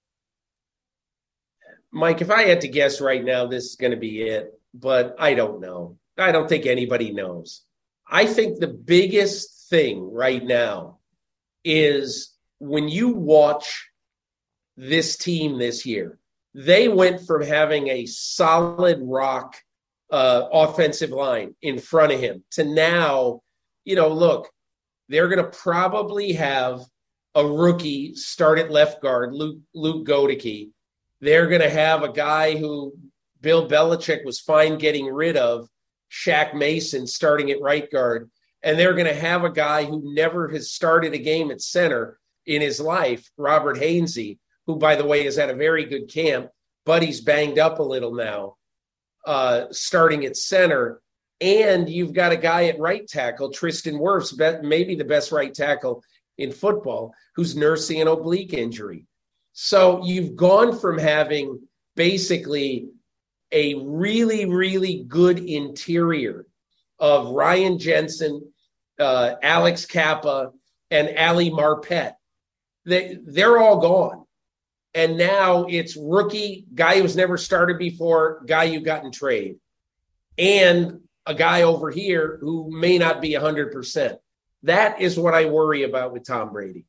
Mike, if I had to guess right now, this is going to be it, but I don't know. I don't think anybody knows. I think the biggest thing right now is when you watch this team this year, they went from having a solid rock uh, offensive line in front of him to now, you know, look, they're going to probably have a rookie start at left guard, Luke, Luke Goedeke. They're going to have a guy who Bill Belichick was fine getting rid of, Shaq Mason, starting at right guard. And they're going to have a guy who never has started a game at center in his life, Robert Hainsey, who, by the way, has had a very good camp, but he's banged up a little now, uh, starting at center. And you've got a guy at right tackle, Tristan Wirfs, maybe the best right tackle in football, who's nursing an oblique injury. So you've gone from having basically a really, really good interior of Ryan Jensen, uh, Alex Kappa, and Ali Marpet. They, they're all gone. And now it's rookie, guy who's never started before, guy you got in trade, and a guy over here who may not be one hundred percent. That is what I worry about with Tom Brady.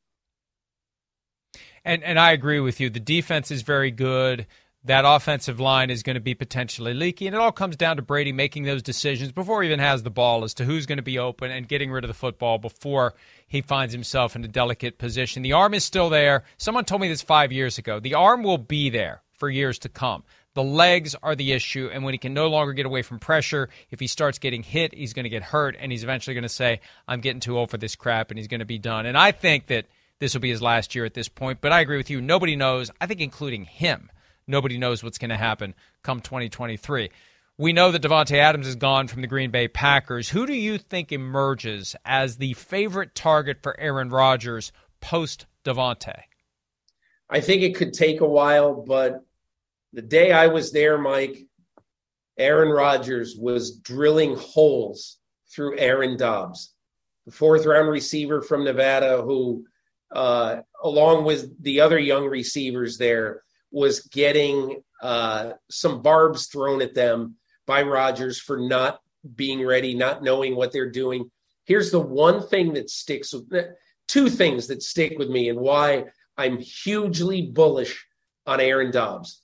And and I agree with you. The defense is very good. That offensive line is going to be potentially leaky. And it all comes down to Brady making those decisions before he even has the ball as to who's going to be open and getting rid of the football before he finds himself in a delicate position. The arm is still there. Someone told me this five years ago. The arm will be there for years to come. The legs are the issue, and when he can no longer get away from pressure, if he starts getting hit, he's going to get hurt, and he's eventually going to say, I'm getting too old for this crap, and he's going to be done. And I think that this will be his last year at this point, but I agree with you. Nobody knows, I think including him, nobody knows what's going to happen come twenty twenty-three. We know that Davante Adams is gone from the Green Bay Packers. Who do you think emerges as the favorite target for Aaron Rodgers post-Davante? I think it could take a while, but the day I was there, Mike, Aaron Rodgers was drilling holes through Aaron Dobbs, the fourth-round receiver from Nevada who, uh, along with the other young receivers there, was getting uh, some barbs thrown at them by Rodgers for not being ready, not knowing what they're doing. Here's the one thing that sticks with two things that stick with me and why I'm hugely bullish on Aaron Dobbs.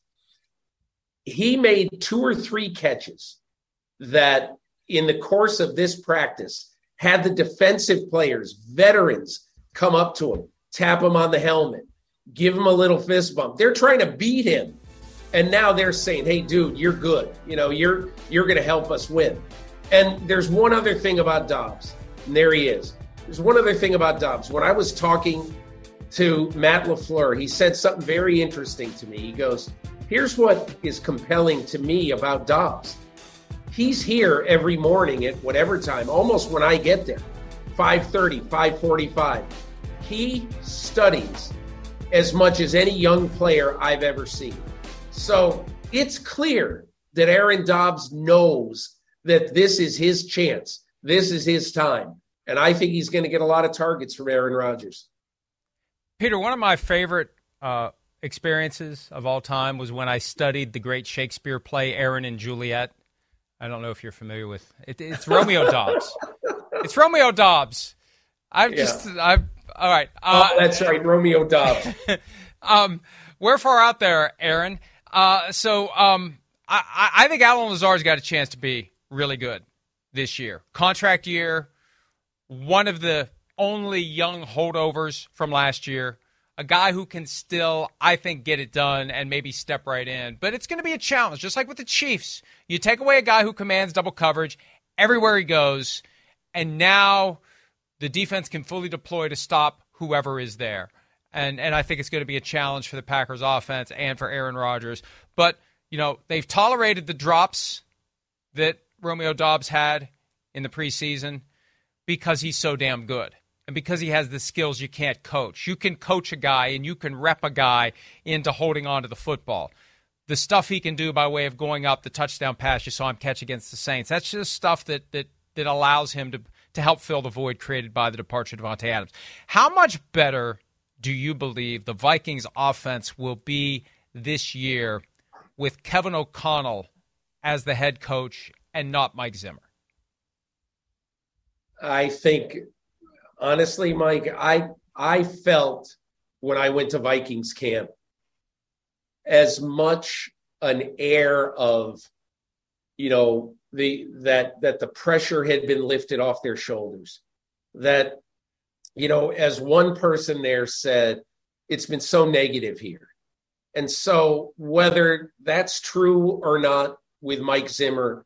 He made two or three catches that in the course of this practice had the defensive players, veterans, come up to him, tap him on the helmet, give him a little fist bump. They're trying to beat him. And now they're saying, hey, dude, you're good. You know, you're you're going to help us win. And there's one other thing about Dobbs. And there he is. There's one other thing about Dobbs. When I was talking to Matt LaFleur, he said something very interesting to me. He goes, here's what is compelling to me about Dobbs. He's here every morning at whatever time, almost when I get there, five thirty, five forty-five. He studies as much as any young player I've ever seen. So it's clear that Aaron Dobbs knows that this is his chance. This is his time. And I think he's going to get a lot of targets from Aaron Rodgers. Peter, one of my favorite uh, experiences of all time was when I studied the great Shakespeare play, Aaron and Juliet. I don't know if you're familiar with it. It's Romeo Dobbs. It's Romeo Dobbs. I've Yeah. just, I've, all right. Uh, oh, that's right, Romeo Dobbs. um, we're far out there, Aaron. Uh, so um, I, I think Allen Lazard's got a chance to be really good this year. Contract year, one of the only young holdovers from last year, a guy who can still, I think, get it done and maybe step right in. But it's going to be a challenge, just like with the Chiefs. You take away a guy who commands double coverage everywhere he goes, and now the defense can fully deploy to stop whoever is there. And and I think it's going to be a challenge for the Packers offense and for Aaron Rodgers. But you know, they've tolerated the drops that Romeo Doubs had in the preseason because he's so damn good and because he has the skills you can't coach. You can coach a guy and you can rep a guy into holding on to the football. The stuff he can do by way of going up the touchdown pass you saw him catch against the Saints, that's just stuff that that that allows him to, to help fill the void created by the departure of Davante Adams. How much better do you believe the Vikings offense will be this year with Kevin O'Connell as the head coach and not Mike Zimmer? I think, honestly, Mike, I I felt when I went to Vikings camp as much an air of, you know, the that that the pressure had been lifted off their shoulders. That, you know, as one person there said, it's been so negative here. And so whether that's true or not with Mike Zimmer,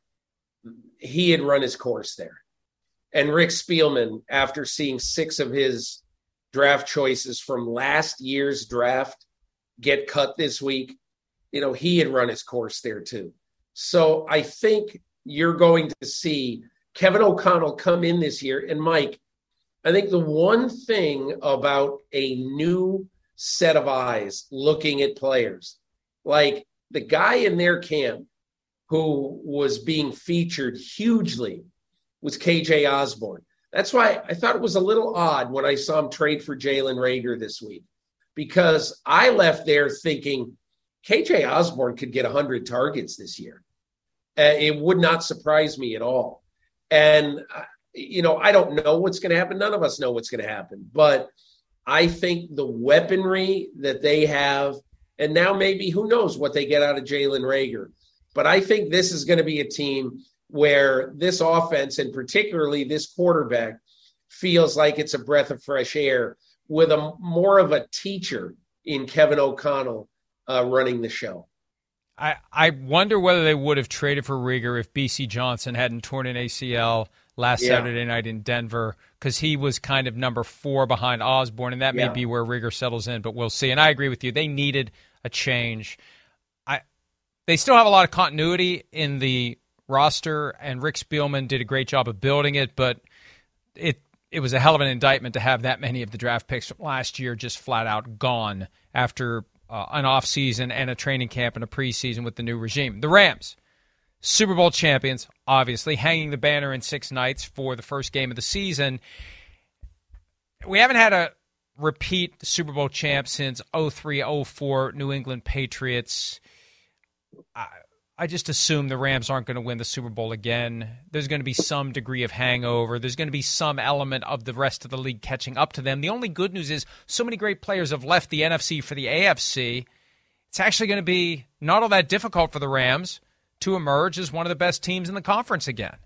he had run his course there. And Rick Spielman, after seeing six of his draft choices from last year's draft get cut this week, you know, he had run his course there too. So I think you're going to see Kevin O'Connell come in this year. And Mike, I think the one thing about a new set of eyes looking at players, like the guy in their camp who was being featured hugely was K J Osborne. That's why I thought it was a little odd when I saw him trade for Jalen Reagor this week, because I left there thinking K J Osborne could get one hundred targets this year. Uh, it would not surprise me at all. And, uh, you know, I don't know what's going to happen. None of us know what's going to happen. But I think the weaponry that they have, and now maybe who knows what they get out of Jalen Reagor. But I think this is going to be a team where this offense, and particularly this quarterback, feels like it's a breath of fresh air with a more of a teacher in Kevin O'Connell uh, running the show. I, I wonder whether they would have traded for Reagor if B C Johnson hadn't torn an A C L last yeah. Saturday night in Denver, because he was kind of number four behind Osborne, and that yeah. may be where Reagor settles in, but we'll see. And I agree with you. They needed a change. I They still have a lot of continuity in the roster, and Rick Spielman did a great job of building it, but it it was a hell of an indictment to have that many of the draft picks from last year just flat out gone after Uh, an offseason and a training camp and a preseason with the new regime. The Rams, Super Bowl champions, obviously, hanging the banner in six nights for the first game of the season. We haven't had a repeat Super Bowl champ since oh three oh four New England Patriots. I, I just assume the Rams aren't going to win the Super Bowl again. There's going to be some degree of hangover. There's going to be some element of the rest of the league catching up to them. The only good news is so many great players have left the N F C for the A F C. It's actually going to be not all that difficult for the Rams to emerge as one of the best teams in the conference again.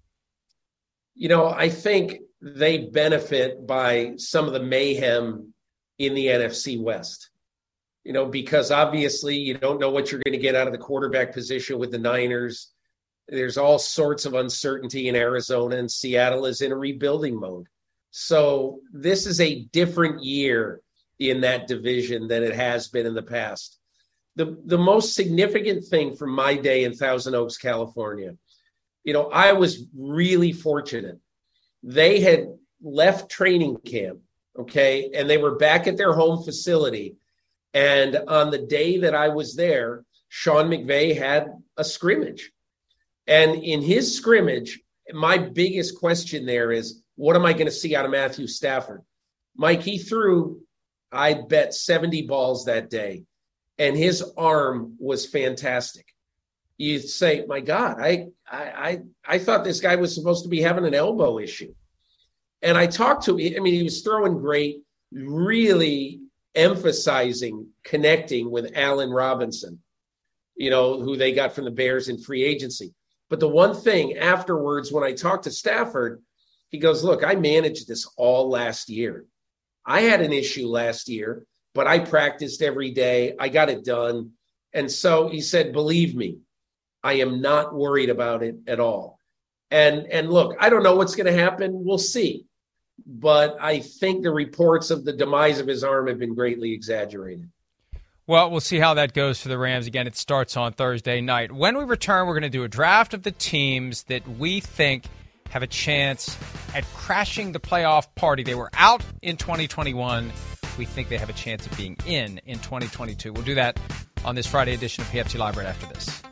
You know, I think they benefit by some of the mayhem in the N F C West. You know, because obviously you don't know what you're going to get out of the quarterback position with the Niners. There's all sorts of uncertainty in Arizona, and Seattle is in a rebuilding mode. So this is a different year in that division than it has been in the past. The, the most significant thing from my day in Thousand Oaks, California, you know, I was really fortunate. They had left training camp, okay, and they were back at their home facility. And on the day that I was there, Sean McVay had a scrimmage. And in his scrimmage, my biggest question there is, what am I going to see out of Matthew Stafford? Mike, he threw, I bet, seventy balls that day, and his arm was fantastic. You say, my God, I, I, I thought this guy was supposed to be having an elbow issue. And I talked to him. I mean, he was throwing great, really emphasizing connecting with Allen Robinson, you know, who they got from the Bears in free agency. But the one thing afterwards, when I talked to Stafford, he goes, look, I managed this all last year. I had an issue last year, but I practiced every day. I got it done. And so he said, believe me, I am not worried about it at all. And, and look, I don't know what's going to happen. We'll see. But I think the reports of the demise of his arm have been greatly exaggerated. Well, we'll see how that goes for the Rams. Again, it starts on Thursday night. When we return, we're going to do a draft of the teams that we think have a chance at crashing the playoff party. They were out in twenty twenty-one. We think they have a chance of being in in twenty twenty-two. We'll do that on this Friday edition of P F T Live right after this.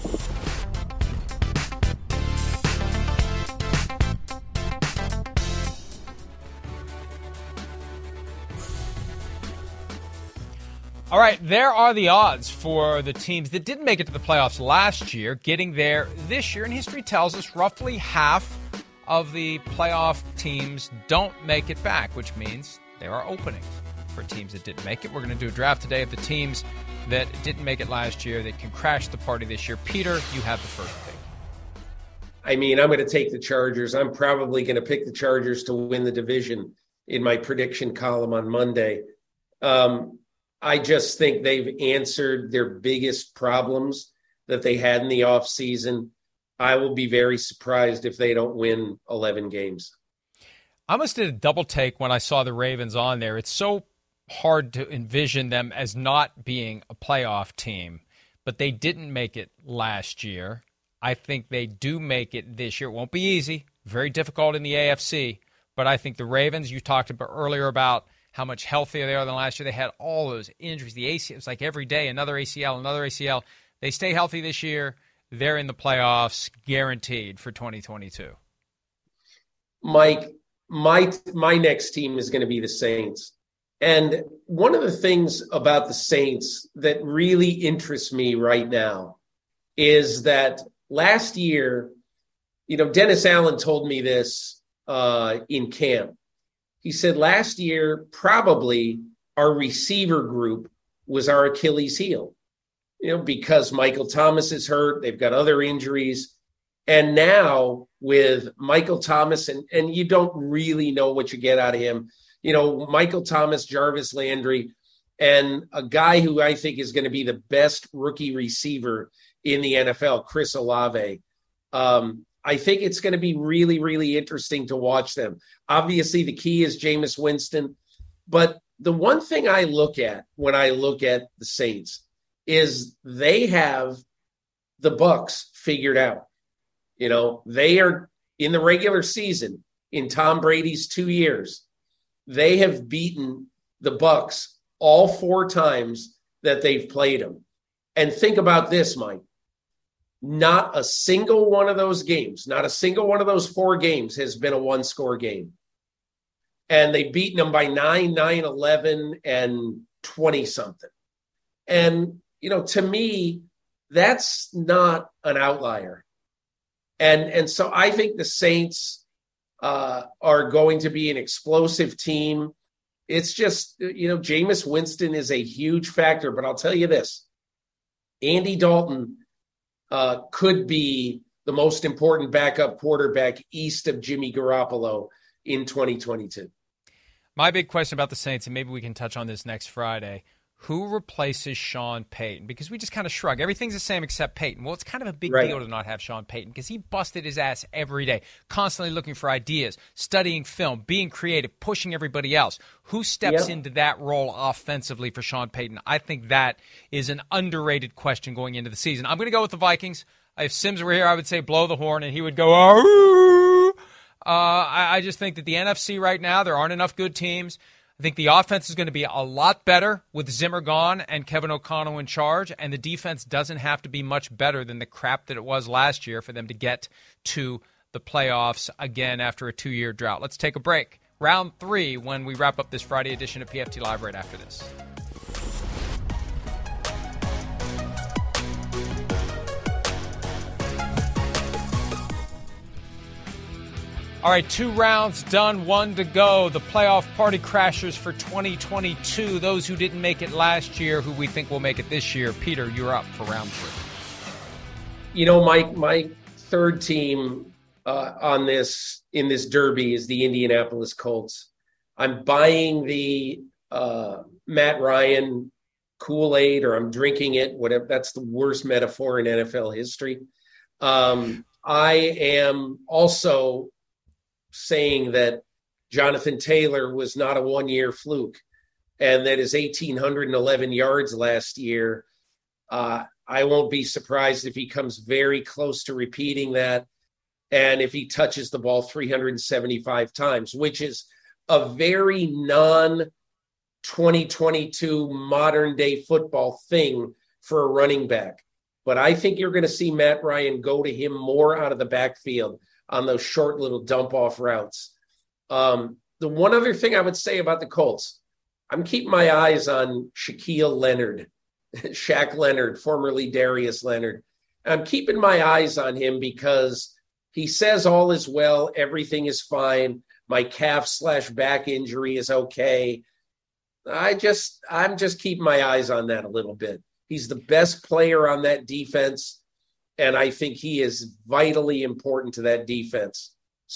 All right, there are the odds for the teams that didn't make it to the playoffs last year getting there this year. And history tells us roughly half of the playoff teams don't make it back, which means there are openings for teams that didn't make it. We're going to do a draft today of the teams that didn't make it last year that can crash the party this year. Peter, you have the first pick. I mean, I'm going to take the Chargers. I'm probably going to pick the Chargers to win the division in my prediction column on Monday. Um, I just think they've answered their biggest problems that they had in the offseason. I will be very surprised if they don't win eleven games. I almost did a double take when I saw the Ravens on there. It's so hard to envision them as not being a playoff team, but they didn't make it last year. I think they do make it this year. It won't be easy, very difficult in the A F C, but I think the Ravens, you talked about earlier about how much healthier they are than last year. They had all those injuries. The A C L, it's like every day, another A C L, another A C L. They stay healthy this year. They're in the playoffs, guaranteed for twenty twenty-two. Mike, my my next team is going to be the Saints. And one of the things about the Saints that really interests me right now is that last year, you know, Dennis Allen told me this uh, in camp. He said last year, probably our receiver group was our Achilles heel, you know, because Michael Thomas is hurt. They've got other injuries. And now with Michael Thomas, and, and you don't really know what you get out of him, you know, Michael Thomas, Jarvis Landry, and a guy who I think is going to be the best rookie receiver in the N F L, Chris Olave. Um, I think it's going to be really, really interesting to watch them. Obviously, the key is Jameis Winston. But the one thing I look at when I look at the Saints is they have the Bucs figured out. You know, they are in the regular season, in Tom Brady's two years, they have beaten the Bucs all four times that they've played them. And think about this, Mike. Not a single one of those games, not a single one of those four games has been a one-score game. And they've beaten them by nine, nine, eleven, and twenty-something. And, you know, to me, that's not an outlier. And, and so I think the Saints uh, are going to be an explosive team. It's just, you know, Jameis Winston is a huge factor. But I'll tell you this, Andy Dalton Uh, could be the most important backup quarterback east of Jimmy Garoppolo in twenty twenty-two. My big question about the Saints, and maybe we can touch on this next Friday, who replaces Sean Payton? Because we just kind of shrug. Everything's the same except Payton. Well, it's kind of a big right. deal to not have Sean Payton because he busted his ass every day, constantly looking for ideas, studying film, being creative, pushing everybody else. Who steps yep. into that role offensively for Sean Payton? I think that is an underrated question going into the season. I'm going to go with the Vikings. If Sims were here, I would say blow the horn, and he would go, oh. Uh, I, I just think that the N F C right now, there aren't enough good teams. I think the offense is going to be a lot better with Zimmer gone and Kevin O'Connell in charge, and the defense doesn't have to be much better than the crap that it was last year for them to get to the playoffs again after a two-year drought. Let's take a break. Round three when we wrap up this Friday edition of P F T Live right after this. All right, two rounds done, one to go. The playoff party crashers for twenty twenty-two, those who didn't make it last year, who we think will make it this year. Peter, you're up for round three. You know, my my third team uh, on this in this derby is the Indianapolis Colts. I'm buying the uh, Matt Ryan Kool-Aid, or I'm drinking it, whatever. That's the worst metaphor in N F L history. Um, I am also saying that Jonathan Taylor was not a one-year fluke. and that is one thousand eight hundred eleven yards last year. Uh, I won't be surprised if he comes very close to repeating that, and if he touches the ball three hundred seventy-five times, which is a very non twenty twenty-two modern day football thing for a running back. But I think you're going to see Matt Ryan go to him more out of the backfield on those short little dump off routes. Um, the one other thing I would say about the Colts, I'm keeping my eyes on Shaquille Leonard, Shaq Leonard, formerly Darius Leonard. I'm keeping my eyes on him because he says all is well, everything is fine. My calf slash back injury is okay. I just, I'm just keeping my eyes on that a little bit. He's the best player on that defense, and I think he is vitally important to that defense.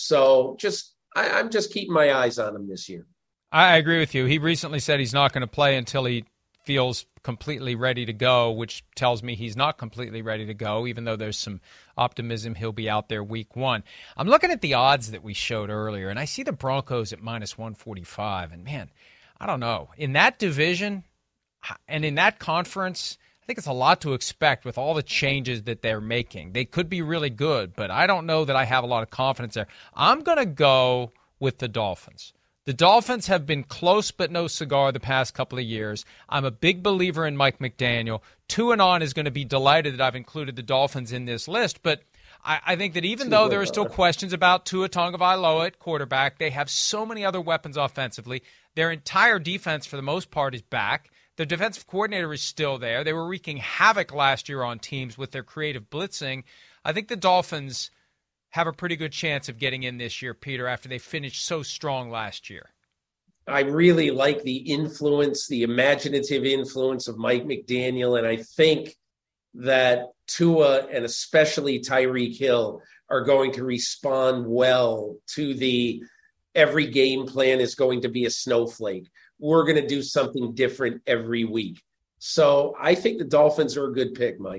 So just, I, I'm just keeping my eyes on him this year. I agree with you. He recently said he's not going to play until he feels completely ready to go, which tells me he's not completely ready to go, even though there's some optimism he'll be out there week one. I'm looking at the odds that we showed earlier, and I see the Broncos at minus one forty-five, and man, I don't know. In that division and in that conference, I think it's a lot to expect with all the changes that they're making. They could be really good, but I don't know that I have a lot of confidence there. I'm going to go with the Dolphins. The Dolphins have been close but no cigar the past couple of years. I'm a big believer in Mike McDaniel. Two and on is going to be delighted that I've included the Dolphins in this list, but I, I think that even though there are still questions about Tua Tagovailoa at quarterback, they have so many other weapons offensively. Their entire defense, for the most part, is back. The defensive coordinator is still there. They were wreaking havoc last year on teams with their creative blitzing. I think the Dolphins have a pretty good chance of getting in this year, Peter, after they finished so strong last year. I really like the influence, the imaginative influence of Mike McDaniel, and I think that Tua and especially Tyreek Hill are going to respond well to the every game plan is going to be a snowflake. We're going to do something different every week. So I think the Dolphins are a good pick, Mike.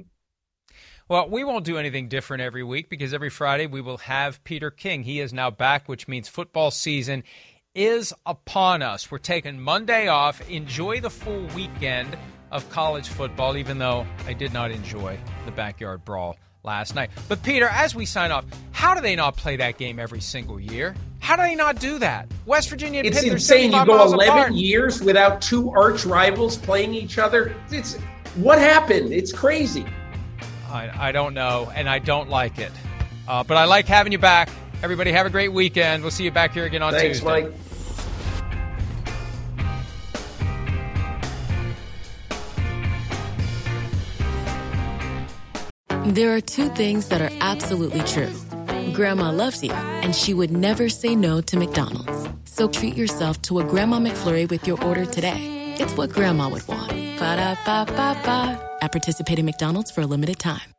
Well, we won't do anything different every week because every Friday we will have Peter King. He is now back, which means football season is upon us. We're taking Monday off. Enjoy the full weekend of college football, even though I did not enjoy the backyard brawl last night. But, Peter, as we sign off, how do they not play that game every single year? How do they not do that? West Virginia and It's Pitt, insane. You go eleven apart. years without two arch rivals playing each other. It's what happened? It's crazy. I, I don't know, and I don't like it. Uh, but I like having you back. Everybody have a great weekend. We'll see you back here again on Thanks, Tuesday. Mike. There are two things that are absolutely true. Grandma loves you, and she would never say no to McDonald's. So treat yourself to a Grandma McFlurry with your order today. It's what Grandma would want. Ba-da-ba-ba-ba. At participating McDonald's for a limited time.